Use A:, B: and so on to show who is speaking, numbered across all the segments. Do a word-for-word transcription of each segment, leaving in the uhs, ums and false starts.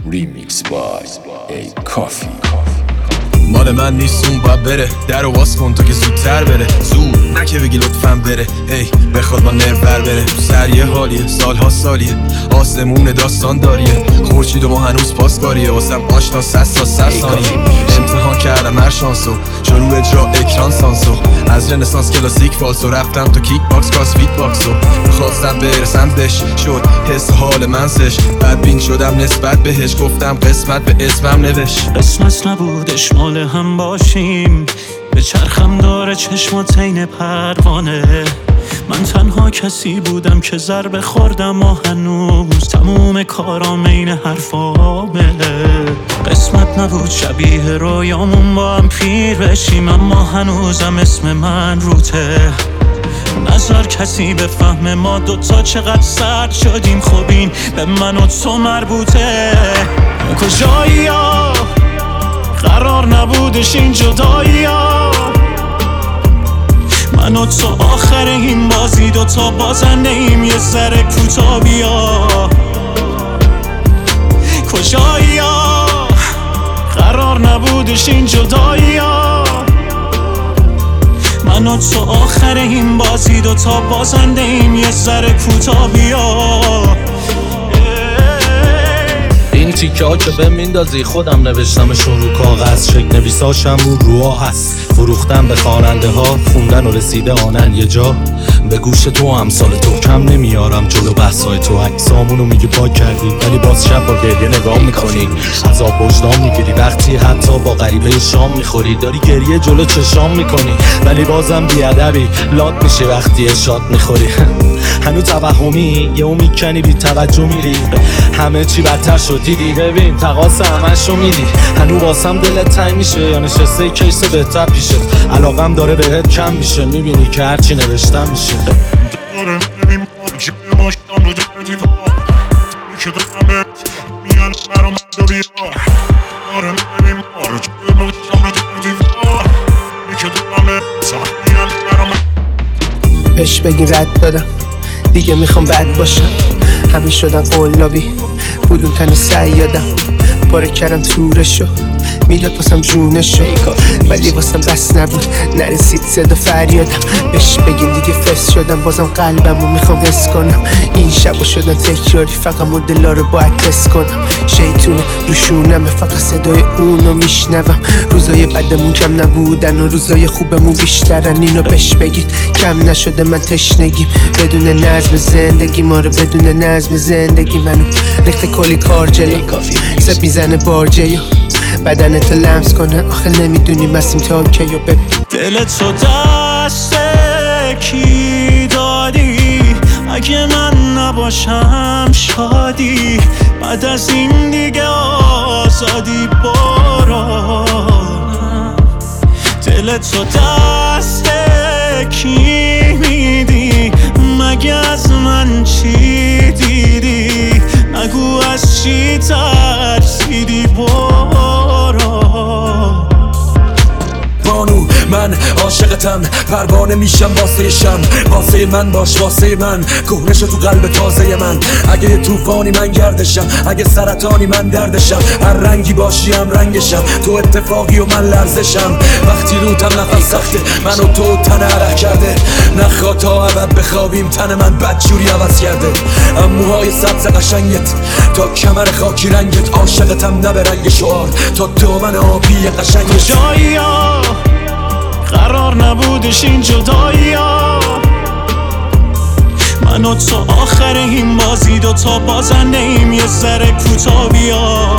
A: Remix by A Coffee.
B: مال من نیست اون باید بره، در و باز کن تا که زودتر بره. زود نه که بگی لطفاً بره، هی بخواد با نر بر بره. سر یه حالیه، سالها سالیه، آسمون داستان داریه. خورشید و ما هنوز پاسکاریه، واسم آشنا سس تا سر ثانیه. امتحان کردم هر شانسو، شروع اجرا اکران سانسو. از رنسانس کلاسیک فالسو رفتم تا کیک باکس کاس فیت باکسو. خواستم برسم بهش، شد حس حال من سش. بدبین شدم نسبت بهش، گفتم قسمت به اسمم نوشت.
C: قسمت نبودش مال هم باشیم، به چرخم داره چشمات عین پروانه. من تنها کسی بودم که ضربه خوردم و هنوز تموم کارام عین حرفامه. قسمت نبود شبیه رویامون با هم پیر بشیم، اما هنوزم اسم من روته. نظر کسی به فهم ما دوتا چقدر سرد شدیم، خب این به من و تو مربوطه. کجایی ها قرار نبودش این جدایی ها، من و تو آخر این بازی دوتا بازنده ایم، یه ذره کوتا بیا. کجایی ها قرار نبودش این جدایی ها، من و تو آخر این بازی دوتا بازنده ایم، یه ذره کوتا بیا.
D: این تیکه ها که به میندازی خودم نوشتمشون رو کاغذ، شک نویساشم رو روها هست. فروختم به خواننده ها، خوندن و رسیده آنن یه جا. به گوش تو امثال تو کم نمیارم جلو بحثای تو. عکسامونو میگی پاک کردی ولی باز شب با گریه نگاه میکنی. عذاب وجدان میگیری وقتی حتی با غریبه شام میخوری. داری گریه جلو چشام میکنی ولی بازم بیادبی لات میشه وقتی اشاد میخوری. هنو توهمی یه او میکنی بی توجه میری، همه چی بدتر شد دیدی. ببین تقاس همشو میدی، هنو واسم دلت تنگ میشه یا نشسته کیس بهتر پیشت. علاقم داره بهت کم میشه، میبینی که هرچی نوشتم میشه.
E: بهش بگی رد دادم دیگه میخوام بد باشم. همه شدن قلابی بودون تن سیادم، پاره کردم تورشو میلاد واسم جونشو، ولی واسم بس نبود نرسید صدا فریادم. بهش بگین دیگه فس شدم، بازم قلبمو میخوام حس کنم. این شبا شدن تکراری، فقط مدلا رو باید تست کنم. شیطونه روشونمه، فقط صدای اونو میشنوم. روزای بدمون کم نبودن و روزای خوبمون بیشترن. اینو بهش بگید کم نشده من تشنگیم، بدون نظم زندگی ما رو، بدون نظم زندگی منو ریخت کلی کار جلو. زب میزنه بارجه بدنتو لمس کنه، آخه نمیدونی مسیم تا که یا ببین.
C: دلت تو دست کی دادی؟ اگه من نباشم شادی، بعد از این دیگه آزادی برو. دلت تو دست کی میدی؟ مگه از من چی دیدی؟ نگو از چی ترسیدی برو.
B: بانو من عاشقتم، پروانه میشم واسه شم. واسه من باش واسه من، کهنه شو تو قلب تازه من. اگه یه طوفانی من گردشم، اگه سرطانی من دردشم. هر رنگی باشی هم رنگشم، تو اتفاقی و من لرزشم. وقتی روتم نفس سخته، من و تو تن عرق کرده. نخواه تا ابد بخوابیم، تن من بدجوری عوض کرده. اموهای سبز قشنگت تا کمر خاکی رنگت، عاشقتم نه به رنگ شعار تا دامن آبی قشنگت.
C: جایی ها قرار نبودش این جدایی ها، من و تو آخر این بازی دوتا بازنده ایم، یه ذره کوتا بیا.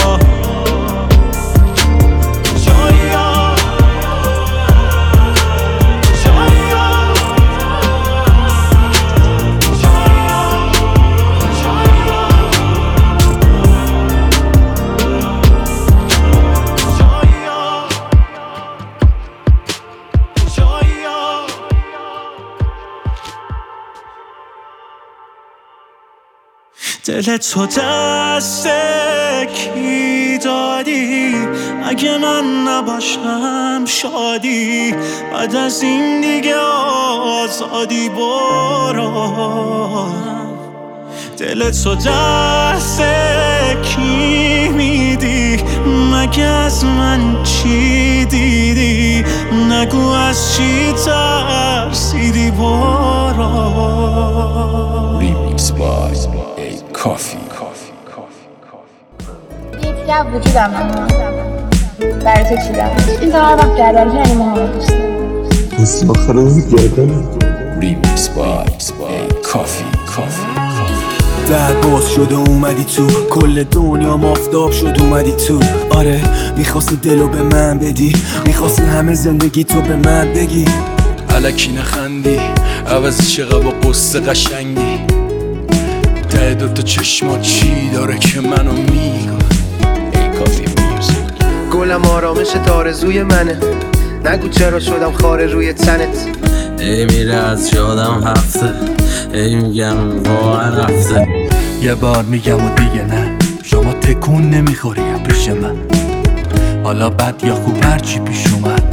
C: دلت تو دست کی دادی؟ اگه من نباشم شادی، بعد از این دیگه آزادی برو. دلت تو دست کی می مگه از من چی دیدی؟ نگو از چی ترسیدی بارا.
A: Remix by A Coffee.
F: یک گپ وجودم اما برای تو چیدم این تا هر وقت گردن که این محمد دوستم
G: اسم آخر روز گردنه.
A: Remix by A Coffee.
H: در باز شد و اومدی تو، کل دنیا مافتاب شد اومدی تو. آره میخواستی دلو به من بدی، میخواستی همه زندگی تو به من بگی.
B: الکی نخندی عوضی چقدر با قصه قشنگی. ته دوتا چشمات چی داره که منو میگه.
A: A Coffee Music.
E: گلم آرامشت آرزوی منه، نگو چرا شدم خاره روی تنت.
D: ای میره از یادم هفته، ای میگم واقعا رفته.
H: یه بار میگم و دیگه نه، شما تکون نمیخوری پیش من. حالا بد یا خوب هرچی پیش اومد